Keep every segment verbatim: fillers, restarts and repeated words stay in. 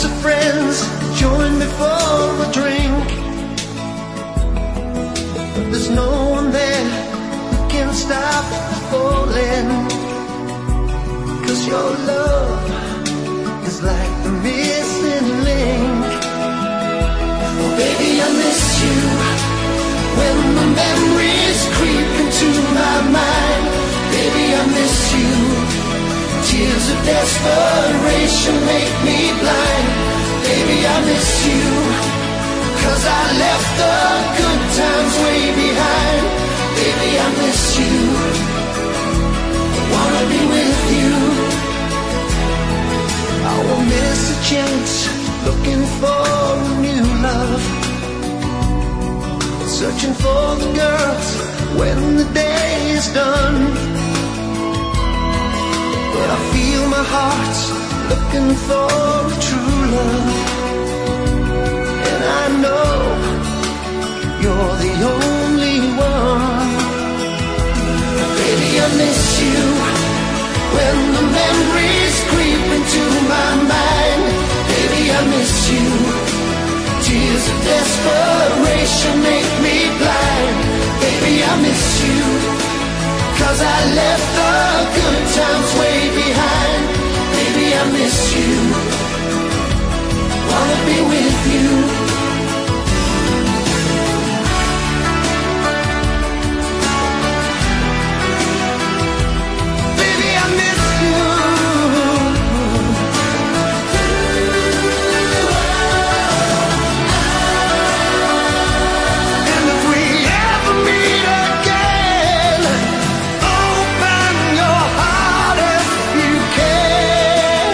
Lots of friends join me for a drink, but there's no one there who can stop falling. 'Cause your love is like the missing link. Oh baby, I miss you when the memories creep into my mind. Baby, I miss you. Tears of desperation make me blind. Baby, I miss you, 'cause I left the good times way behind. Baby, I miss you, I wanna be with you. I won't miss a chance, looking for a new love, searching for the girls when the day is done. But I feel my heart's looking for a true love, and I know you're the only one. Baby, I miss you when the memories creep into my mind. Baby, I miss you. Tears of desperation make me blind. Baby, I miss you, 'cause I left the good times way behind. Baby, I miss you, wanna be with you. Baby, I miss you. And if we ever meet again, open your heart if you can.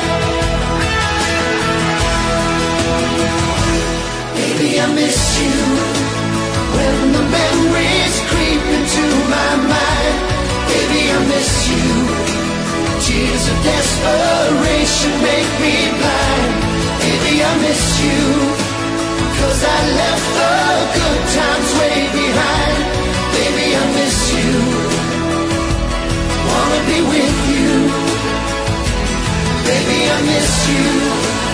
Baby, I miss you when the memories creep into my mind. Baby, I miss you. Tears of desperation make me blind. Baby, I miss you, 'cause I left the good times way behind. Baby, I miss you, wanna be with you. Baby, I miss you.